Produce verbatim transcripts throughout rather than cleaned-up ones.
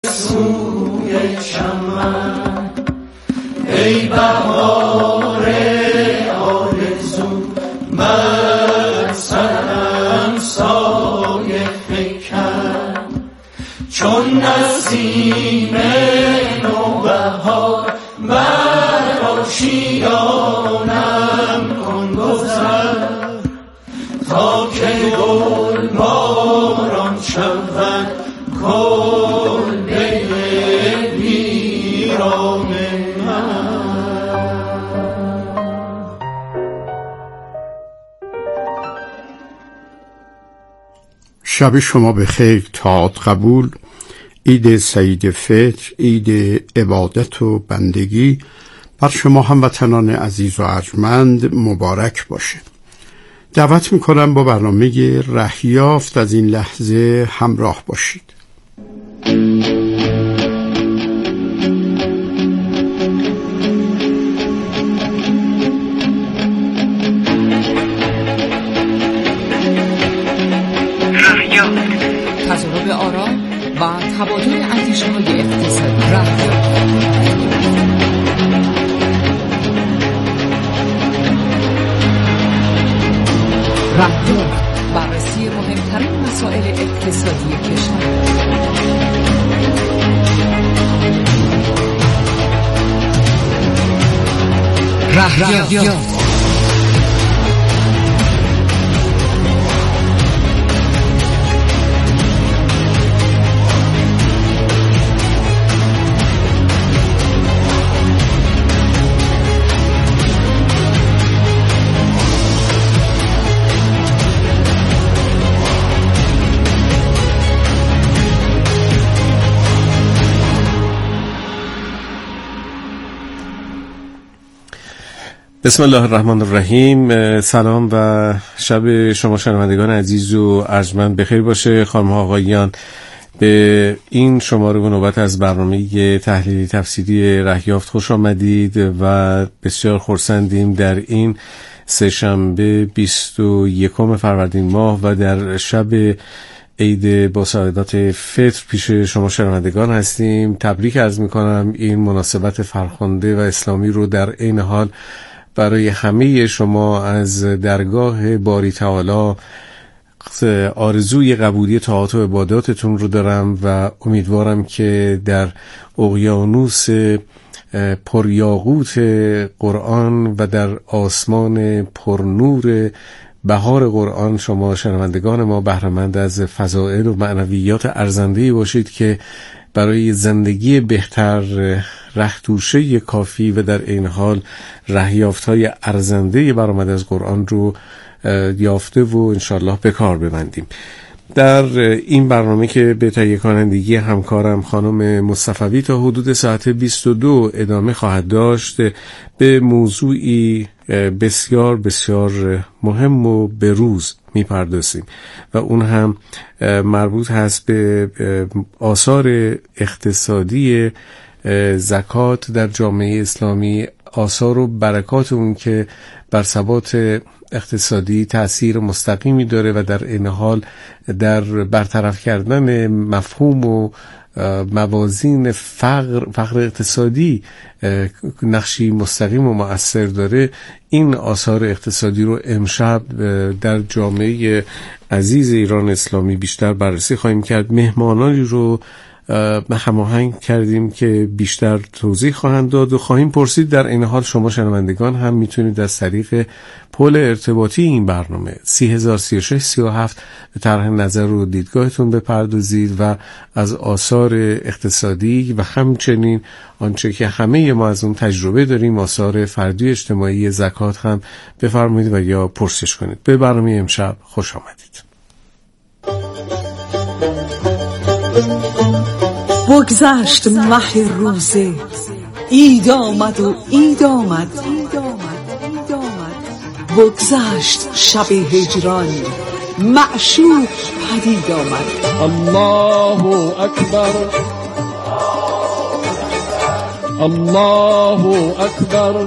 سوی چمن، ای بهار آرزو من سرم سایه فکن، چون نسیم نوبهار بر آشیانم کن گذر، تا که گل باران شود کلبه ویران من. شب شما بخیر. طاعت قبول. عید سعید فطر، عید عبادت و بندگی بر شما هموطنان عزیز و ارجمند مبارک باشه. دعوت میکنم با برنامه رهیافت از این لحظه همراه باشید. تضارب آرا و تبادل اندیشه‌های اقتصادی. رهیافت، بررسی مهمترین مسائل اقتصادی کشور. رهیافت. بسم الله الرحمن الرحیم. سلام و شب شما شنوندگان عزیز و ارجمند بخیر باشه. خانم ها آقایان، به این شماره و نوبت از برنامه تحلیلی تفسیری رهیافت خوش آمدید و بسیار خرسندیم در این سه شنبه بیست و یکم فروردین ماه و در شب عید با سعادت فطر پیش شما شنوندگان هستیم. تبریک عرض میکنم این مناسبت فرخنده و اسلامی رو در این حال برای همه شما از درگاه باری تعالی. آرزوی قبولی طاعات و عباداتتون رو دارم و امیدوارم که در اقیانوس پریاقوت قرآن و در آسمان پرنور بهار قرآن شما شنوندگان ما بهره‌مند از فضائل و معنویات ارزنده‌ای باشید که برای زندگی بهتر، رهتوشه کافی و در این حال رهیافت‌های ارزنده برآمده از قرآن رو یافته و انشالله به کار ببندیم. در این برنامه که به تهیه کنندگی همکارم خانم مصطفوی تا حدود ساعت بیست و دو ادامه خواهد داشت، به موضوعی بسیار بسیار مهم و بروز میپردازیم و اون هم مربوط هست به آثار اقتصادی زکات در جامعه اسلامی، آثار و برکات اون که بر ثبات اقتصادی تأثیر مستقیمی داره و در این حال در برطرف کردن مفهوم و موازین فقر فقر اقتصادی نقشی مستقیم و مؤثر داره. این آثار اقتصادی رو امشب در جامعه عزیز ایران اسلامی بیشتر بررسی خواهیم کرد. مهمانانی رو هماهنگ کردیم که بیشتر توضیح خواهند داد و خواهیم پرسید. در این حال شما شنوندگان هم میتونید از طریق پل ارتباطی این برنامه سی هزار سی و شش سی و هفت به طرح نظر و دیدگاهتون بپردازید و از آثار اقتصادی و همچنین آنچه که همه ما از اون تجربه داریم، آثار فردی اجتماعی زکات هم بفرمایید و یا پرسش کنید. به برنامه امشب خوش آمدید. بگذشت مه روزه، عید آمد و عید آمد، بگذشت شب هجران، معشوق پدید آمد. الله اکبر، الله اکبر،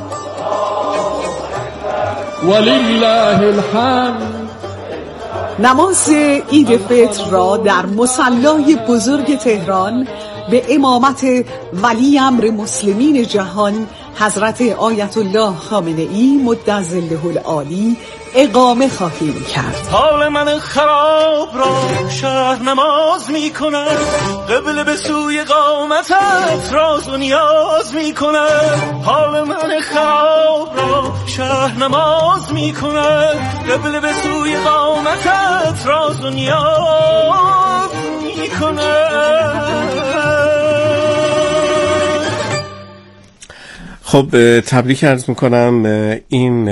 ولله الحمد. نماز عید فطر را در مصلای بزرگ تهران به امامت ولی امر مسلمین جهان حضرت آیت الله خامنه ای مدظله العالی اقامه خواهیم کرد. حال من خراب را شهر نماز می کند، قبل به سوی قامتت راز و نیاز می کند. حال من خراب را شهر نماز می کند، قبل به سوی قامتت راز و نیاز می کند. خب تبریک عرض میکنم. این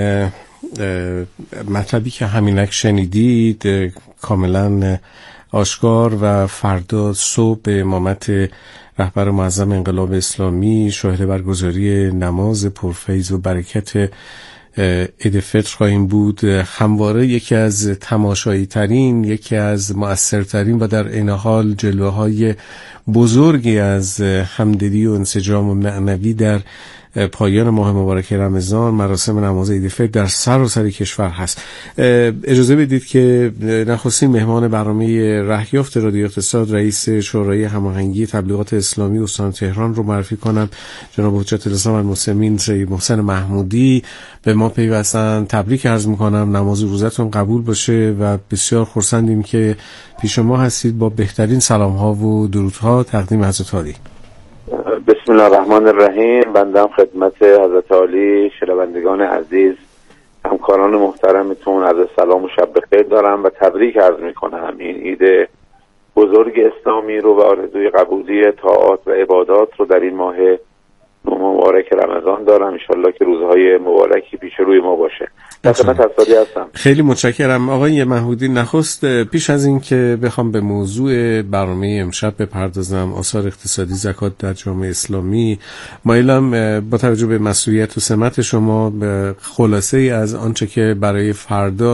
مطلبی که همینک شنیدید کاملا آشکار و فردا صبح به امامت رهبر معظم انقلاب اسلامی شاهد برگزاری نماز پرفیض و برکت عید فطر خواهیم بود. همواره یکی از تماشایی ترین، یکی از مؤثرترین و در عین حال جلوه های بزرگی از همدلی و انسجام و معنوی در پایان ماه مبارک رمضان مراسم نماز عید فطر در سراسر کشور هست. اجازه بدید که نخستین مهمان برنامه رهیافت رادیو اقتصاد، رئیس شورای هماهنگی تبلیغات اسلامی استان تهران رو معرفی کنم. جناب حجت الاسلام المسلمین سید محسن محمودی به ما پیوستن. تبریک عرض میکنم، نماز روزتون قبول باشه و بسیار خرسندیم که پیش ما هستید. با بهترین سلام ها و درودها تقدیم حضرت عالی. بسم الله الرحمن الرحیم. بنده هم خدمت حضرت عالی، شنوندگان عزیز، همکاران محترمتون عرض سلام و شب بخیر دارم و تبریک عرض میکنم این عید بزرگ اسلامی رو و آرزوی قبولی طاعات و عبادات رو در این ماه مبارک رمضان دارم. انشالله که روزهای مبارکی پیش روی ما باشه. در خدمت حضرت هستم. خیلی متشکرم آقای محمودی. نخست پیش از این که بخوام به موضوع برنامه امشب بپردازم، آثار اقتصادی زکات در جامعه اسلامی، مایلم با توجه به مسئولیت و سمت شما به خلاصه ای از آنچه که برای فردا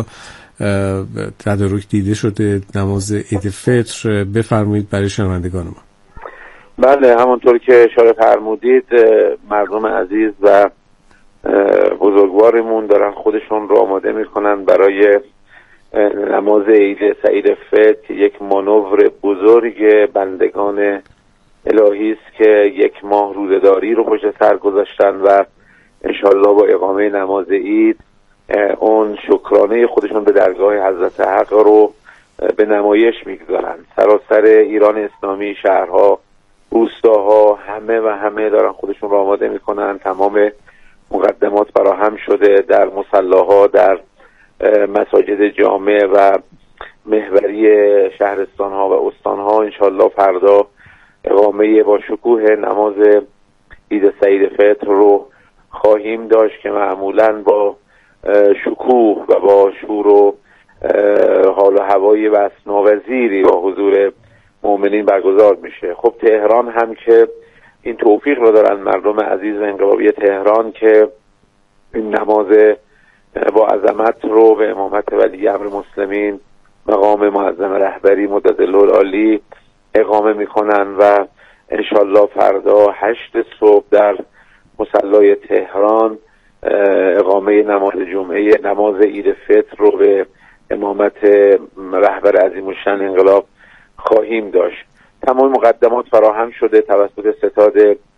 تدارک دیده شده نماز عید فطر بفرمایید برای شنوندگان ما. بله، همونطور که اشاره فرمودید مردم عزیز و بزرگوارمون دارن خودشون رو آماده میکنن برای نماز عید سعید فطر که یک مانور بزرگ بندگان الهی است که یک ماه روزه‌داری رو پشت سر گذاشتن و انشالله با اقامه نماز عید اون شکرانه خودشون به درگاه حضرت حق رو به نمایش میگذارن. سراسر ایران اسلامی، شهرها، روستاها، همه و همه دارن خودشون رو آماده میکنن. تمام مقدمات فراهم شده در مصلاها، در مساجد جامع و محوری شهرستان ها و استان ها. انشالله فردا اقامه با شکوه نماز عید سعید فطر رو خواهیم داشت که معمولا با شکوه و با شور و حال و هوای وسناوزیری با حضور مؤمنین برگزار میشه. خب تهران هم که این توفیق رو دارن مردم عزیز و انقلابی تهران که این نماز با عظمت رو به امامت ولی امر مسلمین مقام معظم رهبری مدظله العالی اقامه میکنن و انشالله فردا هشت صبح در مصلای تهران اقامه نماز جمعه نماز عید فطر رو به امامت رهبر عظیم الشأن انقلاب خواهیم داشت. تمام مقدمات فراهم شده توسط ستاد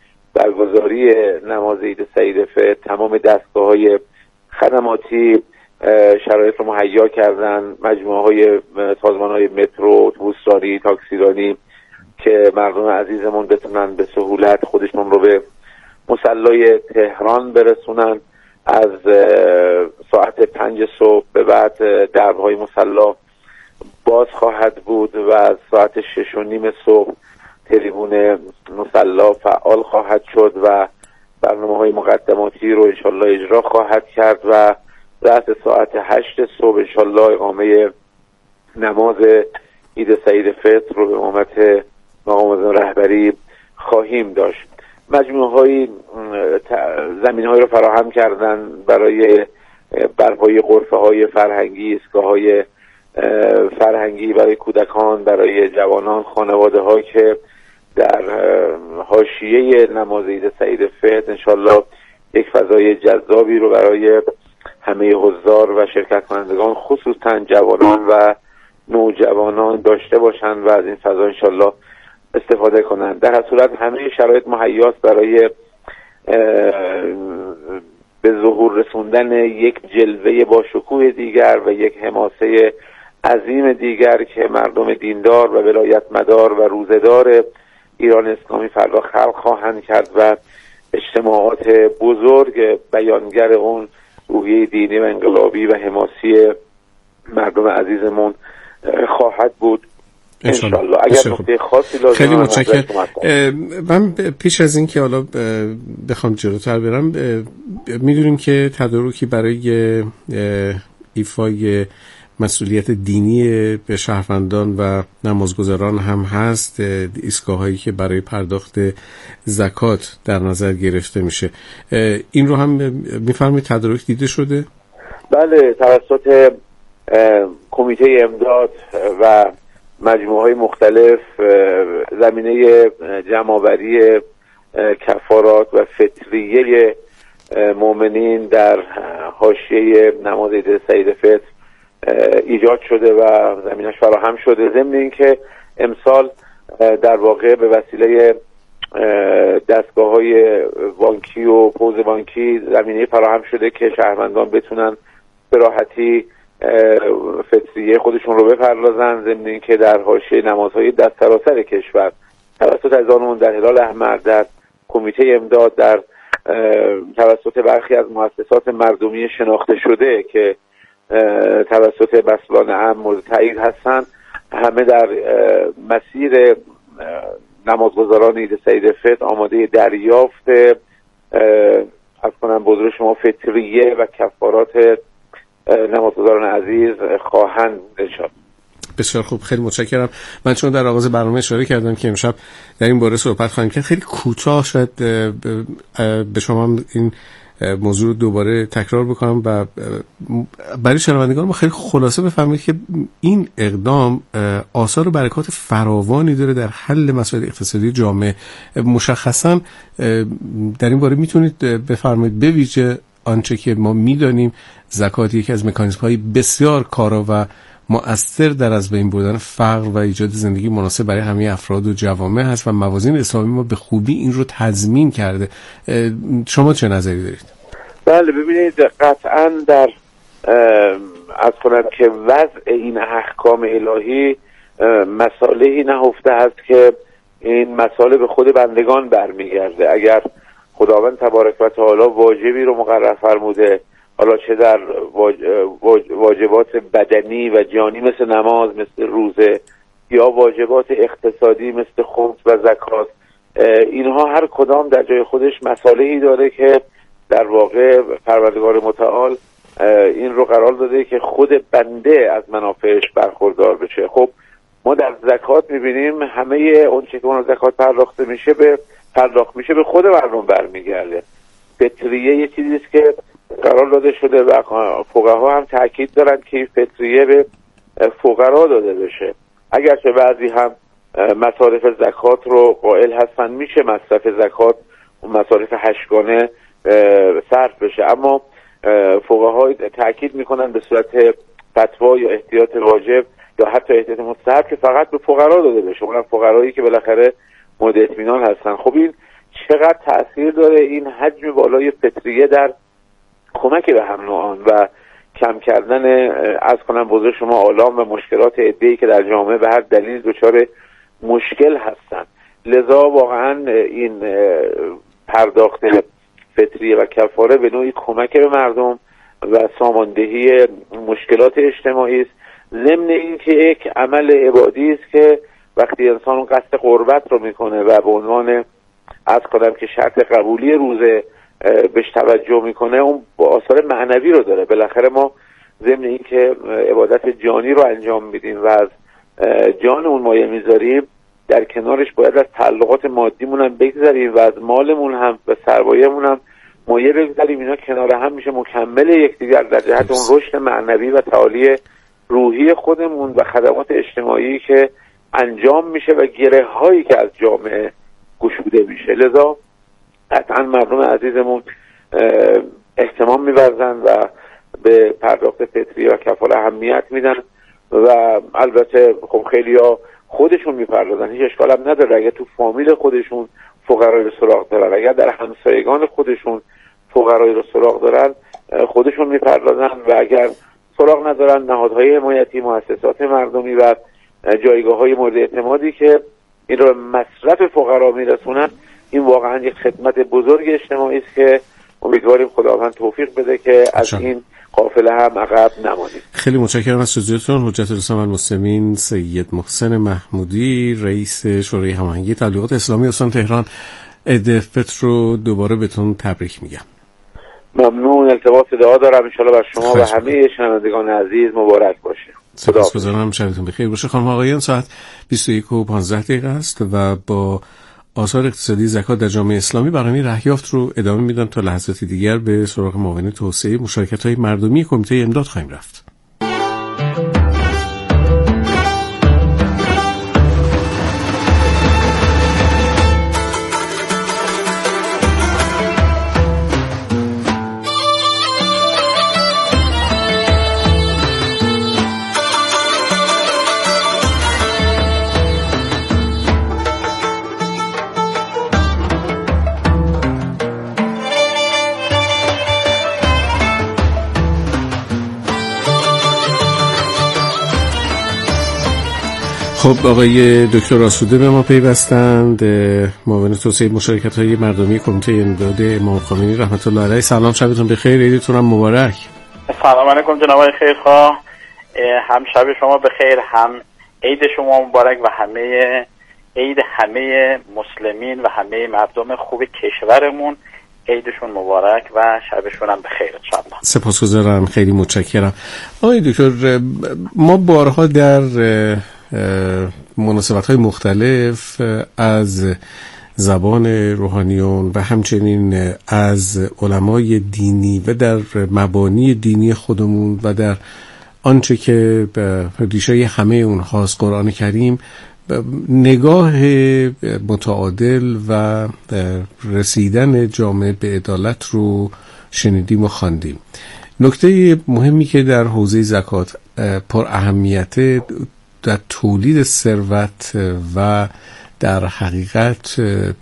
برگزاری نماز عید سعید فطر. تمام دستگاه‌های خدماتی شرایط رو مهیا کردن، مجموعه‌های سازمان‌های مترو، اتوبوسرانی، تاکسیرانی که مردم عزیزمون بتونن به سهولت خودشون رو به مصلای تهران برسونن. از ساعت پنج صبح به بعد درهای مصلا باز خواهد بود و از ساعت شش و نیم صبح تریبون مصلا فعال خواهد شد و برنامه‌های مقدماتی رو انشالله اجرا خواهد کرد و رأس ساعت هشت صبح انشالله اقامه نماز عید سعید فطر رو به امامت مقام رهبری خواهیم داشت. مجموعه‌های زمین‌هایی رو فراهم کردن برای برپایی غرفه‌های فرهنگی، ایستگاه‌های فرهنگی برای کودکان، برای جوانان، خانواده‌ها که در حاشیه نماز عید سعید فطر انشالله یک فضای جذابی رو برای همه حضار و شرکت کنندگان خصوصا جوانان و نوجوانان داشته باشند و از این فضا انشالله استفاده کنند. در هر صورت همه شرایط مهیاست برای به ظهور رسوندن یک جلوه با شکوه دیگر و یک حماسه عظیم دیگر که مردم دیندار و ولایت مدار و روزه‌دار ایران اسلامی فردا خلق خواهند کرد و اجتماعات بزرگ بیانگر اون روحیه دینی و انقلابی و حماسی مردم عزیزمون خواهد بود انشالله. اگر نکته خاصی لازم خیلی متشکرم. من پیش از این که حالا بخوام جلوتر برم، میدونیم که تدارکی برای ایفای مسئولیت دینی به شهروندان و نمازگزاران هم هست، ایستگاه‌هایی که برای پرداخت زکات در نظر گرفته میشه. این رو هم میفرمایید تدارک دیده شده؟ بله، توسط کمیته امداد و مجموعه‌های مختلف زمینه جمع‌آوری کفارات و فطریه مؤمنین در حاشیه نماز عید سعید فطر ایجاد شده و زمینش فراهم شده. ضمن اینکه امسال در واقع به وسیله دستگاه‌های بانکی و پوز بانکی زمینه فراهم شده که شهروندان بتونن به راحتی فطریه خودشون رو بپردازن. ضمن اینکه در حاشیه نمازهای در سراسر کشور توسط عزیزانمون در هلال احمر، در کمیته امداد، در توسط برخی از مؤسسات مردمی شناخته شده که توسط مسئولان امن مورد تایید هستند، همه در مسیر نمازگزاران عید سعید فطر آماده دریافت از کنم بزرگ شما فطریه و کفارات نمازگزاران عزیز خواهند انشاءالله. بسیار خوب، خیلی متشکرم. من چون در آغاز برنامه اشاره کردم که امشب در این باره صحبت خواهیم کرد، خیلی کوتاه شاید به شما این موضوع رو دوباره تکرار بکنم و برای شنوندگان ما خیلی خلاصه بفهمید که این اقدام آثار و برکات فراوانی داره در حل مسائل اقتصادی جامعه. مشخصا در این باره میتونید بفرمایید به ویژه آنچه که ما میدانیم زکات یکی از مکانیزم‌های بسیار کارا و مؤثر در از بین بردن فقر و ایجاد زندگی مناسب برای همه افراد و جوامع هست و موازین اسلامی ما به خوبی این رو تضمین کرده. شما چه نظری دارید؟ بله، ببینید قطعا در از کنم که وضع این احکام الهی مسائلی نهفته است که این مسائل به خود بندگان برمیگرده. اگر خداوند تبارک و تعالی واجبی رو مقرر فرموده، حالا چه در واجبات بدنی و جانی مثل نماز، مثل روزه، یا واجبات اقتصادی مثل خمس و زکات، اینها هر کدام در جای خودش مصالحی داره که در واقع پروردگار متعال این رو قرار داده که خود بنده از منافعش برخوردار بشه. خب ما در زکات میبینیم همه اون چه که اون زکات پرداخته میشه به پرداخت میشه به خود مردم برمیگرده. فطریه یه چیزی است که قرار داده شده و فقها هم تاکید دارن که این فطریه به فقرا داده بشه. اگرچه بعضی هم مصارف زکات رو قائل هستن میشه مصرف زکات و مصارف هشتگانه صرف بشه، اما فقها تاکید میکنن به صورت فتوا یا احتیاط واجب یا حتی احتیاط مستحب که فقط به فقرا داده بشه، اونم فقرایی که بالاخره مورد اطمینان هستن. خب این چقدر تأثیر داره این حجم بالای فطریه در کمک به هم نوعان و کم کردن از کنم بزرگ شما آلام و مشکلات عده‌ای که در جامعه به هر دلیل دچار مشکل هستن. لذا واقعا این پرداخت فطریه و کفاره به نوعی کمک به مردم و ساماندهی مشکلات اجتماعی است، ضمن اینکه یک عمل عبادی است که وقتی انسان قصد قربت رو میکنه و به عنوان از کنم که شرط قبولی روزه بهش توجه میکنه، اون با آثار معنوی رو داره. بالاخره ما ضمن این که عبادت جانی رو انجام میدیم و از جانمون مایه میذاریم، در کنارش باید از تعلقات مادیمون هم بگذاریم و از مالمون هم و سرمایه‌مون هم مایه بگذاریم. اینا کنار هم میشه مکمل یکدیگر در جهت اون رشد معنوی و تعالی روحی خودمون و خدمات اجتماعی که انجام میشه و گره هایی که از جامعه گشوده میشه. لذا قطعا مردم عزیزمون اهتمام می‌ورزن و به پرداخت فطریه و کفاره اهمیت میدن و البته خب خیلی‌ها خودشون میپردازن هیچ اشکال هم نداره. اگر تو فامیل خودشون فقرایی رو سراغ دارن، اگر در همسایگان خودشون فقرایی رو سراغ دارن خودشون میپردازن، و اگر سراغ ندارن نهادهای حمایتی، مؤسسات مردمی و جایگاه‌های مورد اعتمادی که این رو مصرف فقرا میرسونن، این واقعا یک خدمت بزرگ اجتماعی است که امیدواریم خداوند توفیق بده که از این قافله هم عقب نمانیم. خیلی متشکرم از توضیحاتتون. حجت الاسلام والمسلمین سید محسن محمودی، رئیس شورای هماهنگی تبلیغات اسلامی استان تهران، عید فطر رو دوباره بهتون تبریک میگم. ممنون. التماس دعا دارم ان شاءالله بر شما و همه شنوندگان عزیز مبارک باشه. سپاسگزارم. شبتون بخیر باشه. خانم آقایان، ساعت بیست و یک و پانزده دقیقه است و با آثار اقتصادی زکات در جامعه اسلامی برنامه رهیافت رو ادامه میدم. تا لحظاتی دیگر به سراغ معاون توسعه مشارکت‌های مردمی کمیته امداد خواهیم رفت. خب آقای دکتر آسوده به ما پیوستند، معاون توسعه مشارکت‌های مردمی کمیته امداد امام خمینی رحمت الله علیه. سلام، شبتون بخیر، عیدتون هم مبارک. سلام علیکم جناب آقای خیرخواه، هم شب شما بخیر، هم عید شما مبارک و همه عید همه مسلمین و همه مردم خوب کشورمون عیدشون مبارک و شبشون هم بخیر انشاءالله. سپاسگزارم، خیلی متشکرم. آقای دکتر، ما بارها در مناسبت‌های مختلف از زبان روحانیون و همچنین از علمای دینی و در مبانی دینی خودمون و در آنچه که ریشه همه اونهاست قرآن کریم نگاه متعادل و رسیدن جامعه به عدالت رو شنیدیم و خواندیم. نکته مهمی که در حوزه زکات پر اهمیت در تولید ثروت و در حقیقت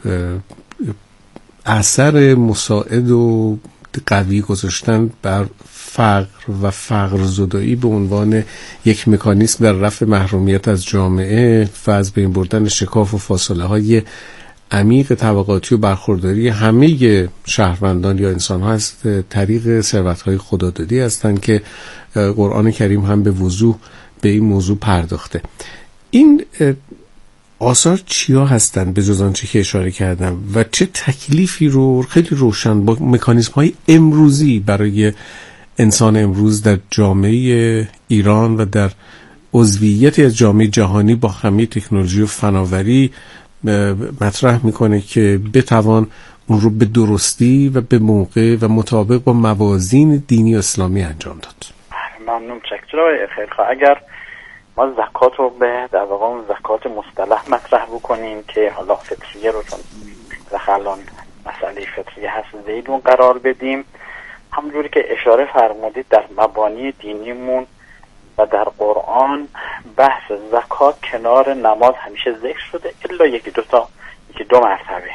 اثر مساعد و قوی گذاشتن بر فقر و فقر زدایی به عنوان یک مکانیزم در رفع محرومیت از جامعه و از بین بردن شکاف و فاصله های عمیق طبقاتی و برخورداری همه شهروندان یا انسان ها از طریق ثروت های خدادادی هستند که قرآن کریم هم به وضوح به این موضوع پرداخته. این آثار چیا هستند به جز آنچه که اشاره کردم و چه تکلیفی رو خیلی روشن با مکانیزم های امروزی برای انسان امروز در جامعه ایران و در عضویتی از جامعه جهانی با همه تکنولوژی و فناوری مطرح میکنه که بتوان اون رو به درستی و به موقع و مطابق با موازین دینی اسلامی انجام داد. ممنون، چکرای خیرخواه. اگر ما زکات رو به در واقع زکات مصطلح مطرح بکنیم که حالا فطریه رو چون الان مسئله فطریه هست زیدون قرار بدیم، همونجوری که اشاره فرمودید در مبانی دینیمون و در قرآن بحث زکات کنار نماز همیشه ذکر شده الا یکی دو تا یکی دو مرتبه.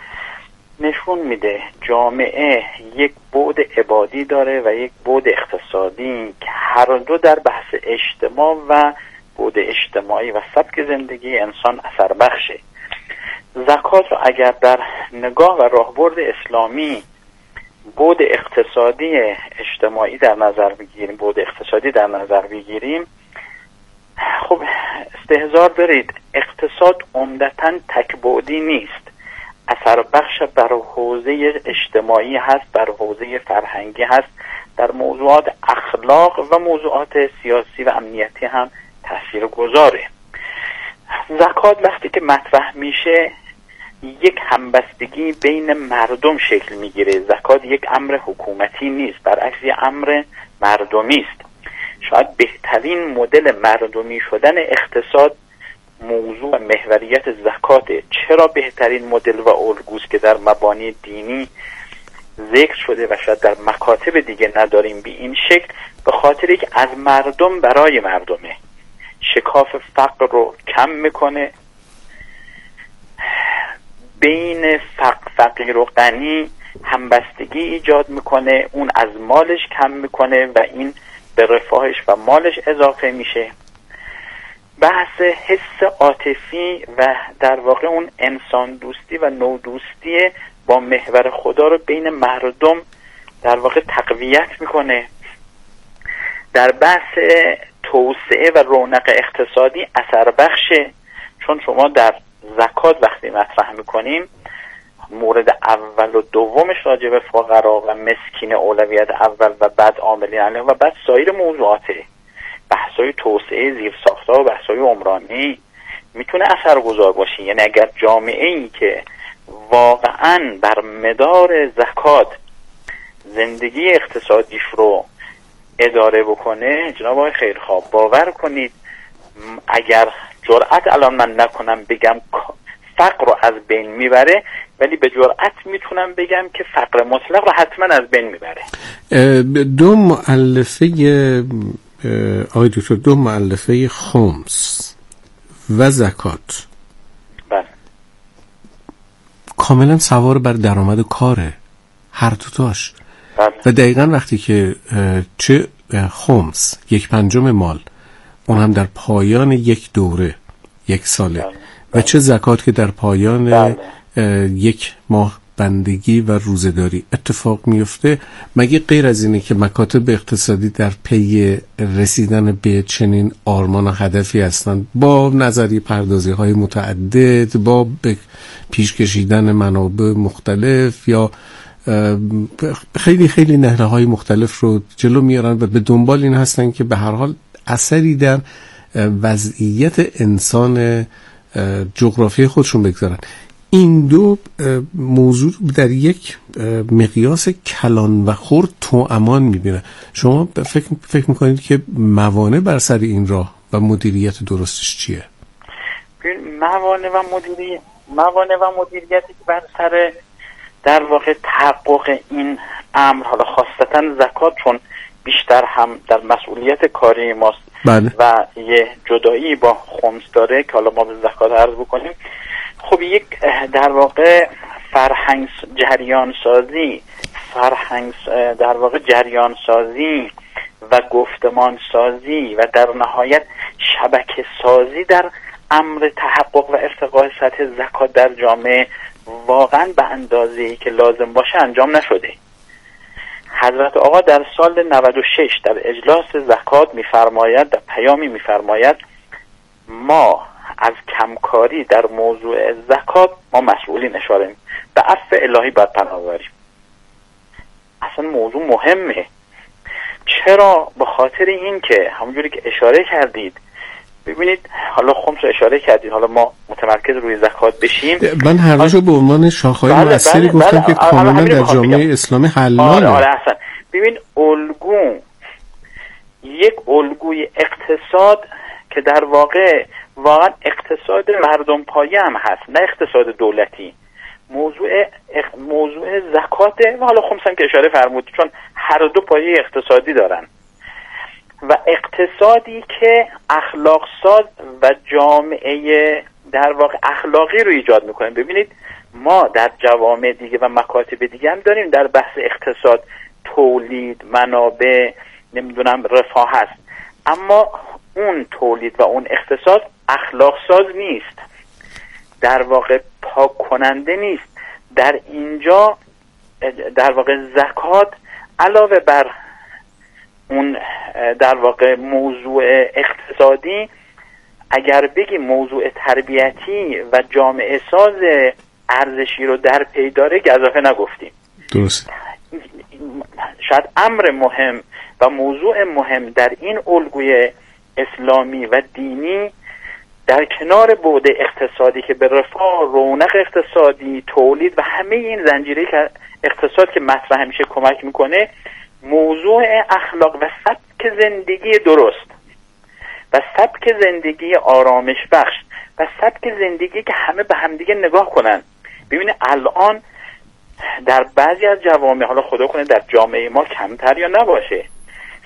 نشون میده جامعه یک بعد عبادی داره و یک بعد اقتصادی که هر دو در بحث اجتماع و بعد اجتماعی و سبک زندگی انسان اثر بخشه. زکات رو اگر در نگاه و راهبرد اسلامی بعد اقتصادی اجتماعی در نظر بگیریم بعد اقتصادی در نظر بگیریم خب استحضار دارید اقتصاد عمدتاً تکبعدی نیست، اثر بخش بر حوزه اجتماعی هست، بر حوزه فرهنگی هست، در موضوعات اخلاق و موضوعات سیاسی و امنیتی هم تأثیر گذاره. زکات وقتی که مطرح میشه یک همبستگی بین مردم شکل میگیره. زکات یک امر حکومتی نیست، برعکس یک امر مردمی است. شاید بهترین مدل مردمی شدن اقتصاد موضوع محوریت زکاته. چرا بهترین مدل و الگوست که در مبانی دینی ذکر شده و شاید در مکاتب دیگه نداریم به این شکل؟ به خاطر که از مردم برای مردمه. شکاف فقر رو کم میکنه، بین فقر فقیر و غنی همبستگی ایجاد میکنه، اون از مالش کم میکنه و این به رفاهش و مالش اضافه میشه. بحث حس عاطفی و در واقع اون انسان دوستی و نو دوستی با محور خدا رو بین مردم در واقع تقویت میکنه. در بحث توسعه و رونق اقتصادی اثر بخشه، چون شما در زکات وقتی مطرح میکنیم مورد اول و دومش راجع به فقرا و مسکین اولویت اول و بعد عاملین علیه و بعد سایر موضوعاته. بحثای توسعه زیرساخت‌ها و بحثای عمرانی میتونه اثرگذار باشه. یعنی اگر جامعه ای که واقعاً بر مدار زکات زندگی اقتصادیش رو اداره بکنه، جناب آقای خیرخواه باور کنید اگر جرأت الان من نکنم بگم فقر رو از بین میبره، ولی به جرأت میتونم بگم که فقر مطلق رو حتما از بین میبره. دو مؤلفه آقای دکتر دو مؤلفه خمس و زکات بله کاملا سوار بر درآمد و کاره هر دوتاش. بله. و دقیقا وقتی که چه خمس یک پنجم مال اون هم در پایان یک دوره یک ساله بله. و چه زکات که در پایان بله. یک ماه بندگی و روزداری اتفاق میفته، مگه غیر از اینه که مکاتب اقتصادی در پی رسیدن به چنین آرمان و هدفی هستند با نظری پردازی های متعدد، با پیش کشیدن منابع مختلف یا خیلی خیلی نهره های مختلف رو جلو میارن و به دنبال این هستن که به هر حال اثری در وضعیت انسان جغرافی خودشون بگذارن. این دو موضوع در یک مقیاس کلان و خرد توامان میبینه. شما فکر فکر میکنید که موانع بر سر این راه و مدیریت درستش چیه؟ موانع و مدیریت موانع و مدیریتی که بر سر در واقع تحقق این امر، حالا خاصتا زکات چون بیشتر هم در مسئولیت کاری ماست بله. و یه جدایی با خمس داره که حالا ما به زکات عرض بکنیم. خب یک در واقع فرهنگ جریان سازی فرهنگ در واقع جریان سازی و گفتمان سازی و در نهایت شبکه سازی در امر تحقق و ارتقاء سطح زکات در جامعه واقعا به اندازه‌ای که لازم باشه انجام نشده. حضرت آقا در سال نود و شش در اجلاس زکات می‌فرماید، در پیامی می‌فرماید ما از کمکاری در موضوع زکات ما مسئولین اشاره می به عفو الهی باید پناه ببریم. اصلا موضوع مهمه. چرا؟ به خاطر این که همونجوری که اشاره کردید، ببینید حالا خمس اشاره کردید، حالا ما متمرکز روی زکات بشیم. من هر روز به عنوان شاخه‌های بله مؤثری بله گفتم بله که کاملا در جامعه اسلامی حلانه. آره آره اصلا ببین الگو یک الگوی اقتصاد که در واقع واقعا اقتصاد مردم پایه هم هست، نه اقتصاد دولتی. موضوع اق... موضوع زکاته و حالا خمس هم که اشاره فرمود، چون هر دو پایه اقتصادی دارن و اقتصادی که اخلاق ساز و جامعه در واقع اخلاقی رو ایجاد میکنه. ببینید ما در جوامع دیگه و مکاتب دیگه هم داریم در بحث اقتصاد تولید، منابع، نمیدونم رفاه هست، اما اون تولید و اون اقتصاد اخلاق ساز نیست، در واقع پاک کننده نیست. در اینجا در واقع زکات علاوه بر اون در واقع موضوع اقتصادی، اگر بگیم موضوع تربیتی و جامعه ساز ارزشی رو در پی داره که اضافه نگفتیم. درست. شاید امر مهم و موضوع مهم در این الگوی اسلامی و دینی در کنار بعد اقتصادی که به رفاه، رونق اقتصادی، تولید و همه این زنجیره که اقتصاد که مطرح میشه کمک میکنه، موضوع اخلاق و سبک زندگی درست و سبک زندگی آرامش بخش و سبک زندگی که همه به همدیگه نگاه کنن. ببینید الان در بعضی از جوامع، حالا خدا کنه در جامعه ما کمتر یا نباشه،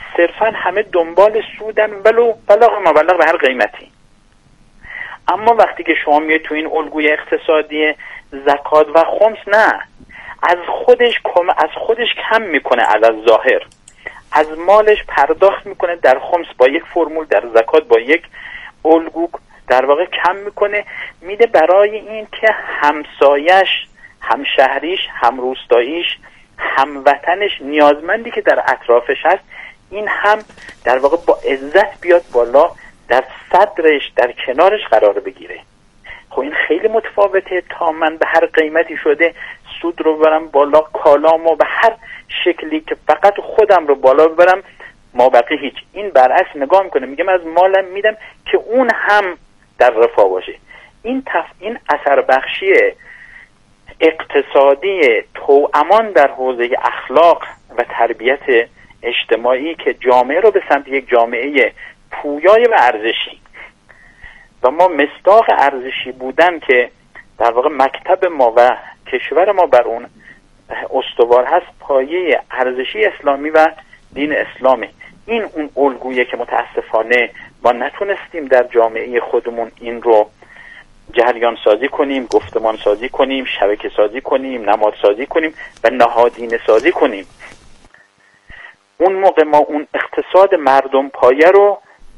صرفا همه دنبال سودن ولو بلاغ مبلغ به هر قیمتی. اما وقتی که شما میاد تو این الگوی اقتصادی زکات و خمس، نه، از خودش کم از خودش کم میکنه، از ظاهر از مالش پرداخت میکنه در خمس با یک فرمول، در زکات با یک الگو در واقع کم میکنه، میده برای این که همسایش، همشهریش، همروستاییش، هموطنش، نیازمندی که در اطرافش هست، این هم در واقع با عزت بیاد بالا، در صدرش، در کنارش قرار بگیره. خب این خیلی متفاوته تا من به هر قیمتی شده سود رو ببرم بالا، کالامو به هر شکلی که فقط خودم رو بالا ببرم، ما بقیه هیچ. این برعکس نگاه میکنه، میگه من از مالم میدم که اون هم در رفاه باشه. این تف... این اثر بخشی اقتصادی توامان در حوزه اخلاق و تربیت اجتماعی که جامعه رو به سمت یک جامعه پویای و ارزشی و ما مصداق ارزشی بودن که در واقع مکتب ما و کشور ما بر اون استوار هست، پایه ارزشی اسلامی و دین اسلامه. این اون الگویه که متاسفانه ما نتونستیم در جامعه خودمون این رو جریان سازی کنیم، گفتمان سازی کنیم، شبکه سازی کنیم، نماد سازی کنیم و نهادینه سازی کنیم. اون موقع ما اون اقتصاد مردم پایه رو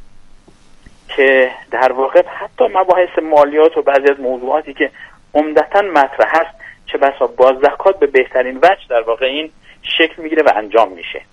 که در واقع حتی مباحث مالیات و بعضی از موضوعاتی که عمدتاً مطرح هست، چه بسا با زکات به بهترین وجه در واقع این شکل میگیره و انجام میشه.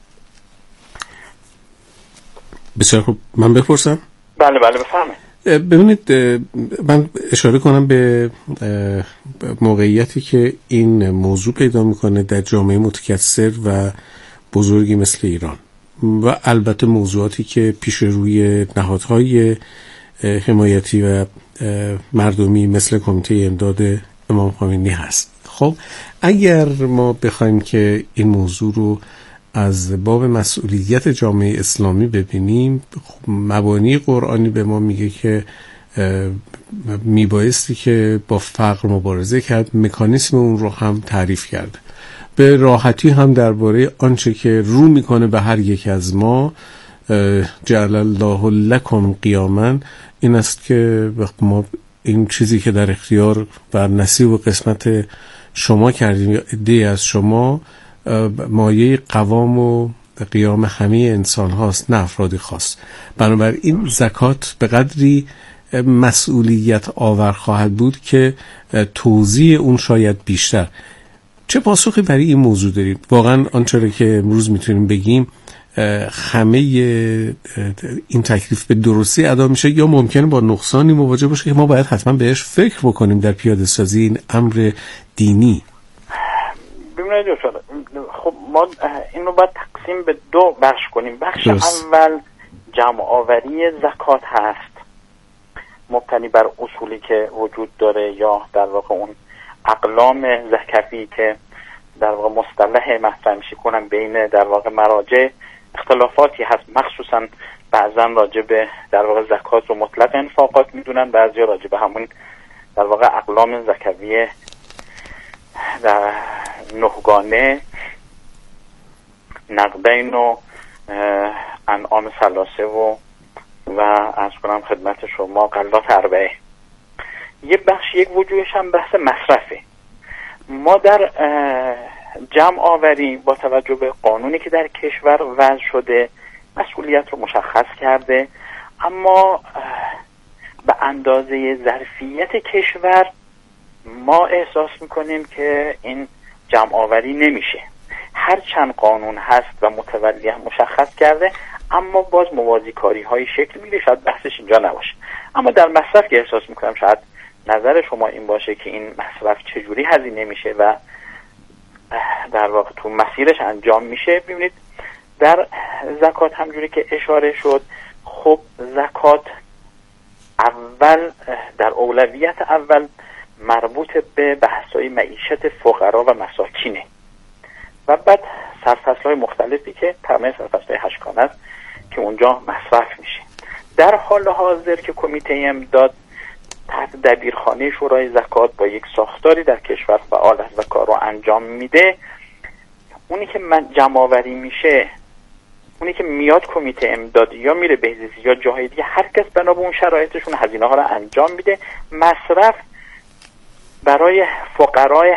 بسیار خوب، من بپرسم؟ بله بله بفهمه. ببینید، من اشاره کنم به موقعیتی که این موضوع پیدا میکنه در جامعه متکثر و بزرگی مثل ایران و البته موضوعاتی که پیش روی نهادهای حمایتی و مردمی مثل کمیته امداد امام خمینی هست. خب اگر ما بخوایم که این موضوع رو از باب مسئولیت جامعه اسلامی ببینیم، مبانی قرآنی به ما میگه که میبایستی که با فقر مبارزه کرد، مکانیسم اون رو هم تعریف کرده. به راحتی هم درباره آنچه که رو میکنه به هر یک از ما، جعل الله لکم قیاما، این است که ما این چیزی که در اختیار و نصیب و قسمت شما کردیم یا عده‌ای از شما، مایه قوام و قیام همه انسان هاست، نه افرادی خاص. بنابراین زکات به قدری مسئولیت آور خواهد بود که توزیع اون شاید بیشتر. چه پاسخی برای این موضوع دارید؟ واقعا آنچه که امروز میتونیم بگیم همه این تکلیف به درستی ادا میشه یا ممکنه با نقصانی مواجه باشه که ما باید حتما بهش فکر بکنیم در پیاده سازی این امر دینی؟ ببینید دوستان، خب ما این رو باید تقسیم به دو بخش کنیم. بخش درست. اول جمع آوری زکات هست، مبتنی بر اصولی که وجود داره یا در واقع اون اقلام زکفی که در واقع مصطلح مطرح میشه کنن بین در واقع مراجع اختلافاتی هست، مخصوصا بعضا راجع به در واقع زکات رو مطلق انفاقات میدونن، بعضی راجع به همون در واقع اقلام زکوی در نهگانه، نقدین و انعام ثلاثه و و از کنم خدمت شما غلات اربعه. یه بخش یک وجودش هم بحث مصرفه. ما در جمع آوری با توجه به قانونی که در کشور وضع شده مسئولیت رو مشخص کرده، اما به اندازه ظرفیت کشور ما احساس میکنیم که این جمع آوری نمیشه. هر چند قانون هست و متولی هم مشخص کرده، اما باز موازی کاری های شکل میگیره. شاید بحثش اینجا نباشه، اما در مصرف که احساس میکنم شاید نظر شما این باشه که این مصرف چجوری هزینه میشه و در واقع تو مسیرش انجام میشه. ببینید در زکات همجوری که اشاره شد، خب زکات اول در اولویت اول مربوط به بحث‌های معیشت فقرا و مساکینه و بعد سرفصل‌های مختلفی که تمام سرفصل‌های هشتگانه است که اونجا مصرف میشه. در حال حاضر که کمیته امداد تحت دبیرخانه شورای زکات با یک ساختاری در کشور فعال است و کار رو انجام میده، اونی که من جمع آوری میشه اونی که میاد کمیته امدادی یا میره بهزیستی یا جاهای دیگه، هر کس بنا به اون شرایطشون هزینه ها رو انجام میده. مصرف برای فقرای